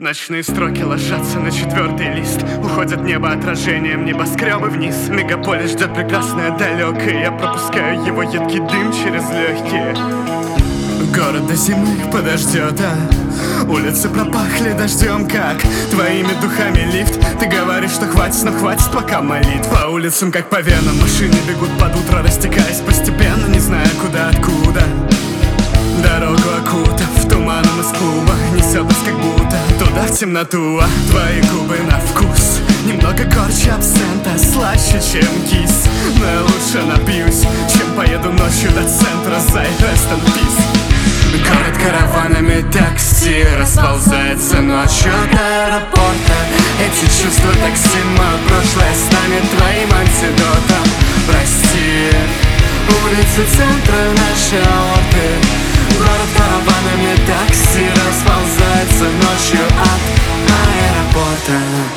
Ночные строки ложатся на четвертый лист. Уходят в небо отражением, небоскребы вниз. Мегаполис ждет прекрасное далекое. Я пропускаю его едкий дым через легкие. Город до зимы подождет, улицы пропахли дождем, как твоими духами лифт. Ты говоришь, что хватит, но хватит пока молитв. По улицам, как по венам, машины бегут под утро, растекаясь постепенно, не зная куда, откуда. Дорогу окутав туманом из клуба, несет нас как будто туда в темноту. А твои губы на вкус немного горче абсента, слаще, чем кис. Но я лучше напьюсь, чем поеду ночью до центра. Зай, rest in peace. Город караванами такси расползается ночью до аэропорта. Эти чувства такси, мое прошлое станет твоим антидотом. Прости, улицы центра наши аорты. Город караванами такси расползается ночью от аэропорта.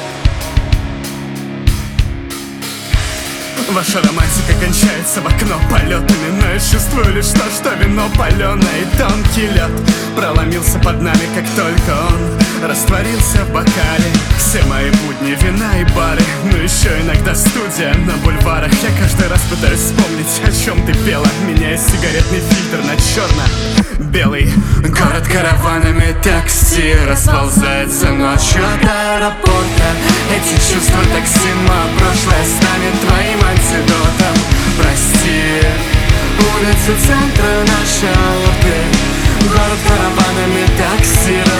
Ваша романтика кончается в окно полетами, но я чувствую лишь то, что вино паленое и тонкий лед проломился под нами, как только он растворился в бокале. Все мои будни, вина и бары, но еще иногда студия на бульварах. Я каждый раз пытаюсь вспомнить, о чем ты пела, меняя сигаретный фильтр на черно-белый. Город караванами такси расползается ночью от аэропорта. Эти чувства такси, мое прошлое станет твоим антидотом. Прости, улицы центра наши аорты. Город караванами такси